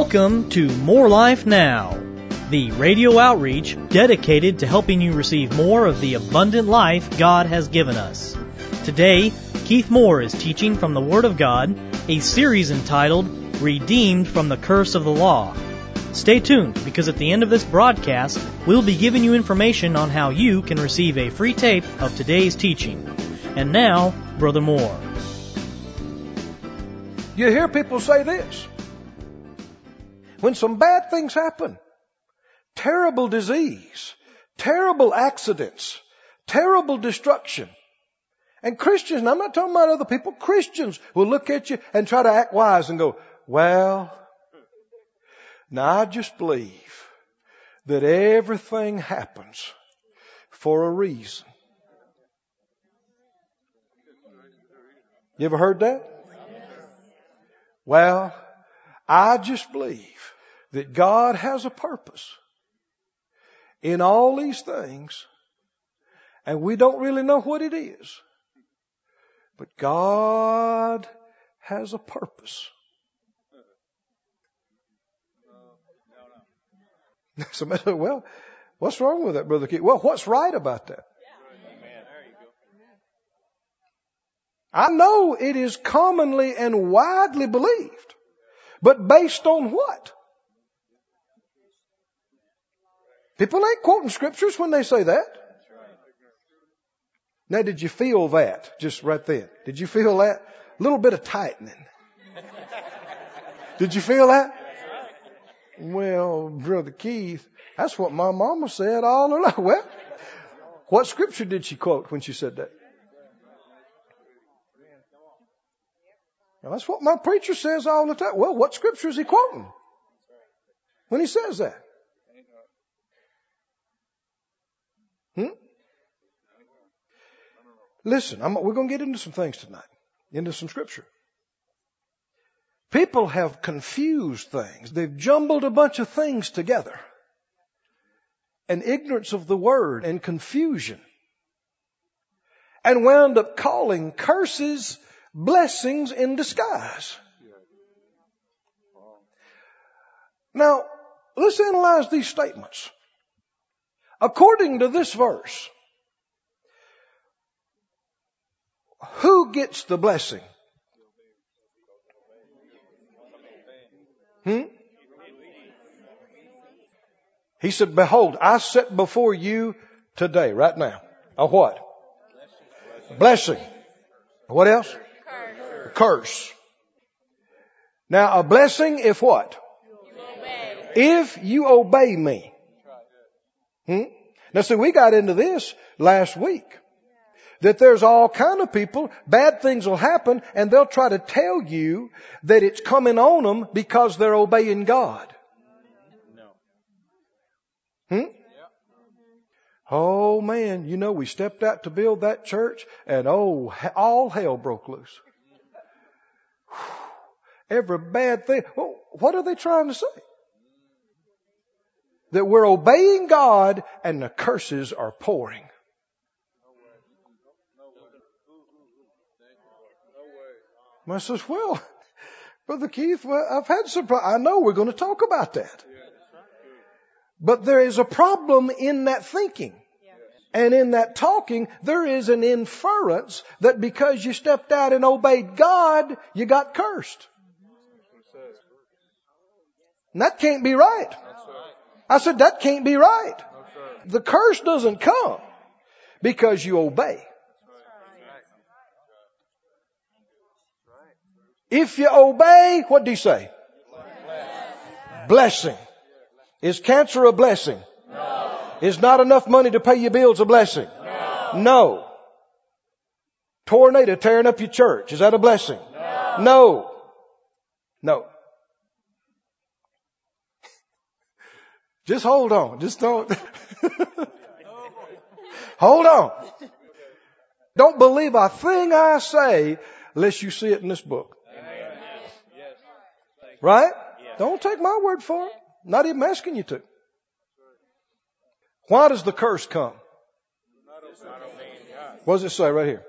Welcome to More Life Now, the radio outreach dedicated to helping you receive more of the abundant life God has given us. Today, Keith Moore is teaching from the Word of God, a series entitled Redeemed from the Curse of the Law. Stay tuned, because at the end of this broadcast, we'll be giving you information on how you can receive a free tape of today's teaching. And now, Brother Moore. You hear people say this. When some bad things happen, terrible disease, terrible accidents, terrible destruction, and Christians, and I'm not talking about other people, Christians will look at you and try to act wise and go, well, now I just believe that everything happens for a reason. You ever heard that? Well, I just believe that God has a purpose in all these things, and we don't really know what it is. But God has a purpose. Somebody said, well, what's wrong with that, Brother Keith? Well, what's right about that? I know it is commonly and widely believed. But based on what? People ain't quoting scriptures when they say that. Now, did you feel that just right then? Did you feel that? A little bit of tightening. Did you feel that? Well, Brother Keith, that's what my mama said all her life. Well, what scripture did she quote when she said that? Now, that's what my preacher says all the time. Well, what scripture is he quoting when he says that? Listen, we're going to get into some things tonight, into some scripture. People have confused things. They've jumbled a bunch of things together. And ignorance of the word and confusion. And wound up calling curses blessings in disguise. Now, let's analyze these statements. According to this verse, who gets the blessing? He said, behold, I set before you today, right now, a what? Blessing. What else? Curse. Now, a blessing if what? If you obey me. Now, see, we got into this last week. That there's all kind of people, bad things will happen, and they'll try to tell you that it's coming on them because they're obeying God. Oh man, you know, we stepped out to build that church, and all hell broke loose. Every bad thing. Well, what are they trying to say? That we're obeying God and the curses are pouring. I says, well, Brother Keith, I've had some problems. I know we're going to talk about that. But there is a problem in that thinking. And in that talking, there is an inference that because you stepped out and obeyed God, you got cursed. And that can't be right. I said, that can't be right. The curse doesn't come because you obey. If you obey, what do you say? Blessing. Is cancer a blessing? No. Is not enough money to pay your bills a blessing? No. Tornado tearing up your church, is that a blessing? No. Just hold on. Just don't. Hold on. Don't believe a thing I say unless you see it in this book. Right? Don't take my word for it. Not even asking you to. Why does the curse come? What does it say right here?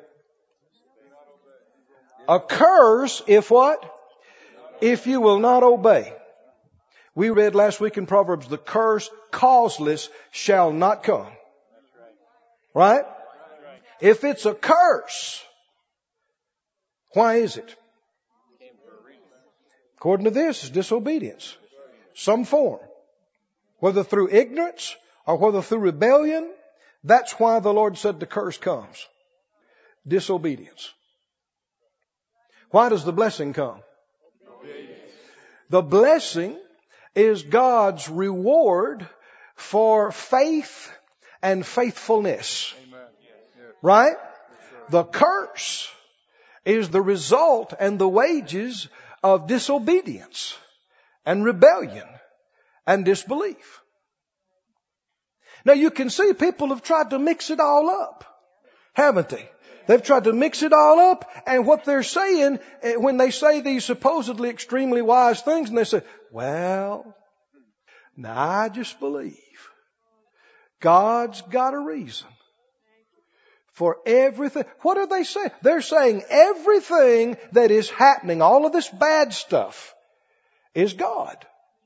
A curse if what? If you will not obey. We read last week in Proverbs, the curse causeless shall not come. Right? If it's a curse, why is it? According to this, it's disobedience. Some form. Whether through ignorance or whether through rebellion, that's why the Lord said the curse comes. Disobedience. Why does the blessing come? The blessing is God's reward for faith and faithfulness. Right? The curse is the result and the wages of disobedience and rebellion and disbelief. Now you can see people have tried to mix it all up, haven't they? They've tried to mix it all up, and what they're saying when they say these supposedly extremely wise things, and they say, well, now I just believe God's got a reason for everything. What are they saying? They're saying everything that is happening, all of this bad stuff, is God.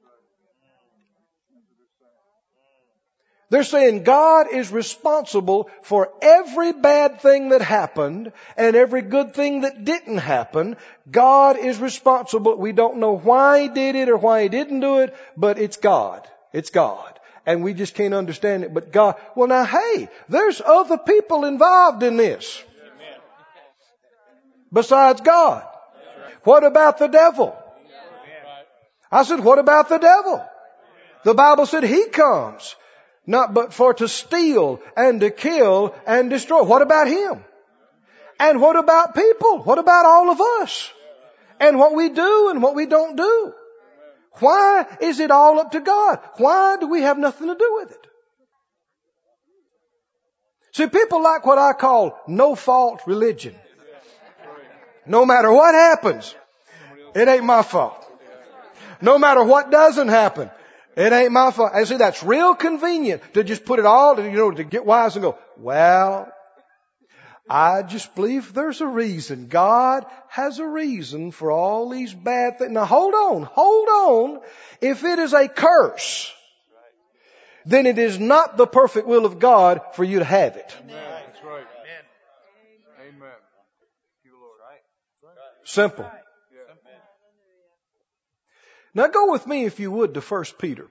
They're saying God is responsible for every bad thing that happened and every good thing that didn't happen. God is responsible. We don't know why He did it or why He didn't do it, but it's God. It's God. And we just can't understand it, but God. Well now, hey, there's other people involved in this besides God. What about the devil? I said, what about the devil? The Bible said he comes not but for to steal and to kill and destroy. What about him? And what about people? What about all of us? And what we do and what we don't do? Why is it all up to God? Why do we have nothing to do with it? See, people like what I call no-fault religion. No matter what happens, it ain't my fault. No matter what doesn't happen, it ain't my fault. And see, that's real convenient to just put it all, to get wise and go, well, I just believe there's a reason. God has a reason for all these bad things. Now hold on. If it is a curse, then it is not the perfect will of God for you to have it. Amen. That's right. Amen. Simple. Now go with me, if you would, to 1 Peter.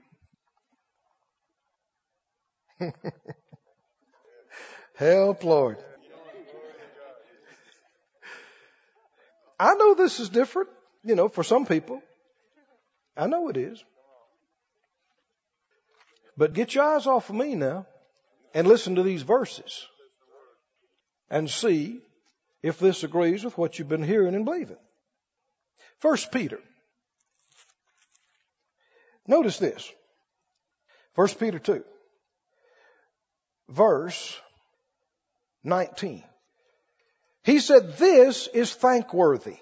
Help, Lord. I know this is different, for some people. I know it is. But get your eyes off of me now and listen to these verses and see if this agrees with what you've been hearing and believing. 1 Peter. Notice this. 1 Peter 2, verse 19. He said, this is thankworthy.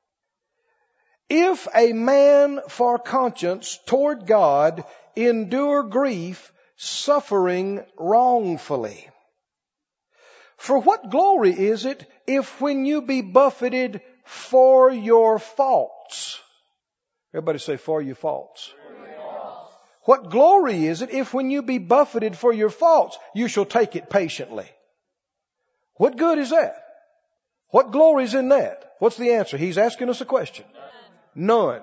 If a man for conscience toward God endure grief, suffering wrongfully. For what glory is it if when you be buffeted for your faults? Everybody say, for your faults. What glory is it if when you be buffeted for your faults, you shall take it patiently? What good is that? What glory is in that? What's the answer? He's asking us a question. None.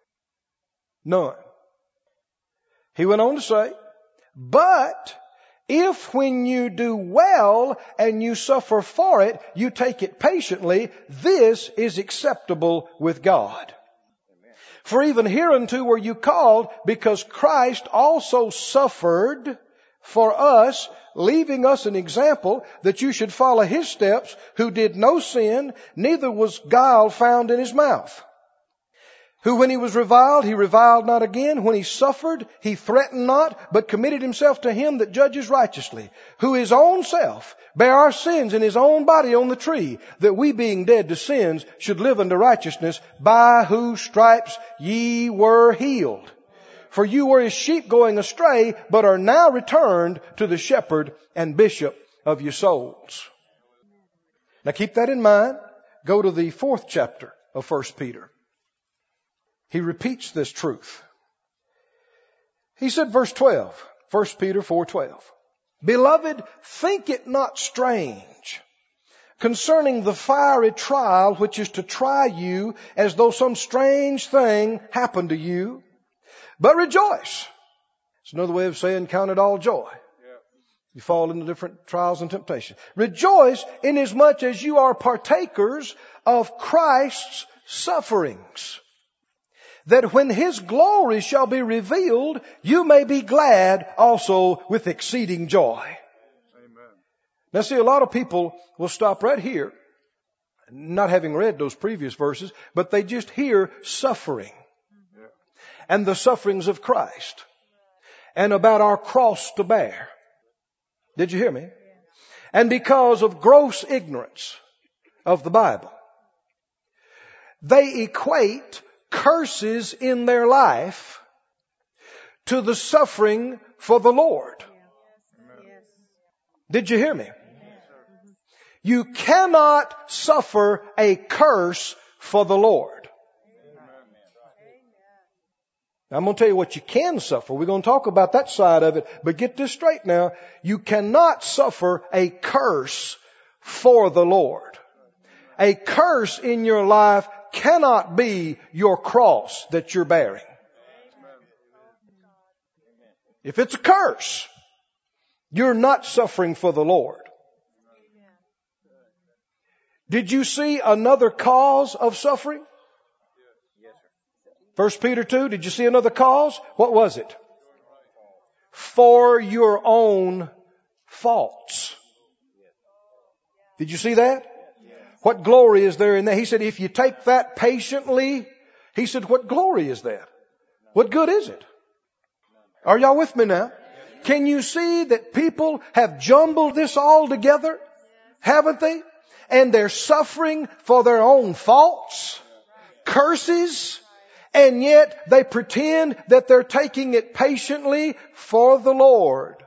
He went on to say, but if when you do well and you suffer for it, you take it patiently, this is acceptable with God. For even hereunto were you called, because Christ also suffered for us, leaving us an example that you should follow His steps, who did no sin, neither was guile found in His mouth. Who when He was reviled, He reviled not again. When He suffered, He threatened not, but committed Himself to Him that judges righteously. Who His own self bare our sins in His own body on the tree, that we being dead to sins should live unto righteousness, by whose stripes ye were healed. For you were as sheep going astray, but are now returned to the shepherd and bishop of your souls. Now keep that in mind. Go to the 4th chapter of 1 Peter. He repeats this truth. He said, verse 12, 1 Peter 4:12. Beloved, think it not strange concerning the fiery trial which is to try you as though some strange thing happened to you. But rejoice. It's another way of saying count it all joy. You fall into different trials and temptations. Rejoice inasmuch as you are partakers of Christ's sufferings, that when His glory shall be revealed, you may be glad also with exceeding joy. Amen. Now see, a lot of people will stop right here, not having read those previous verses, but they just hear suffering and the sufferings of Christ and about our cross to bear. Did you hear me? And because of gross ignorance of the Bible, they equate curses in their life to the suffering for the Lord. Did you hear me? You cannot suffer a curse for the Lord. Now, I'm going to tell you what you can suffer. We're going to talk about that side of it. But get this straight now. You cannot suffer a curse for the Lord. A curse in your life cannot be your cross that you're bearing. If it's a curse, you're not suffering for the Lord. Did you see another cause of suffering? 1 Peter 2, did you see another cause? What was it? For your own faults. Did you see that? What glory is there in that? He said, if you take that patiently, he said, what glory is that? What good is it? Are y'all with me now? Can you see that people have jumbled this all together? Haven't they? And they're suffering for their own faults, curses, and yet they pretend that they're taking it patiently for the Lord.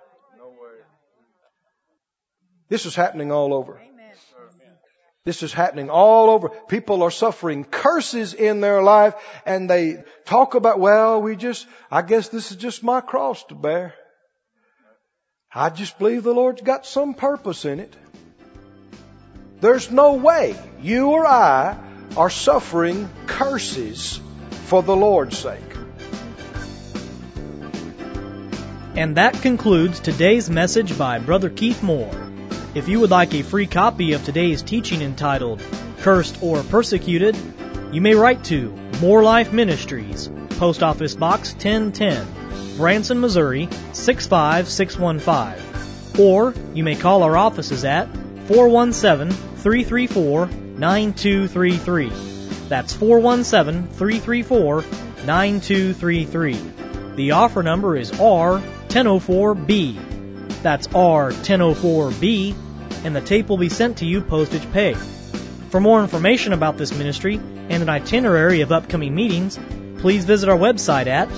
This is happening all over. This is happening all over. People are suffering curses in their life and they talk about, well, I guess this is just my cross to bear. I just believe the Lord's got some purpose in it. There's no way you or I are suffering curses for the Lord's sake. And that concludes today's message by Brother Keith Moore. If you would like a free copy of today's teaching entitled Cursed or Persecuted, you may write to More Life Ministries, Post Office Box 1010, Branson, Missouri 65615. Or you may call our offices at 417-334-9233. That's 417-334-9233. The offer number is R1004B. That's R1004B, and the tape will be sent to you postage paid. For more information about this ministry and an itinerary of upcoming meetings, please visit our website at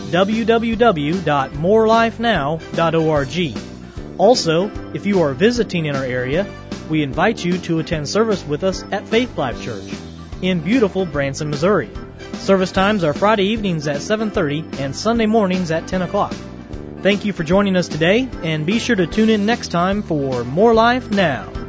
www.morelifenow.org. Also, if you are visiting in our area, we invite you to attend service with us at Faith Life Church in beautiful Branson, Missouri. Service times are Friday evenings at 7:30 and Sunday mornings at 10 o'clock. Thank you for joining us today, and be sure to tune in next time for More Life Now.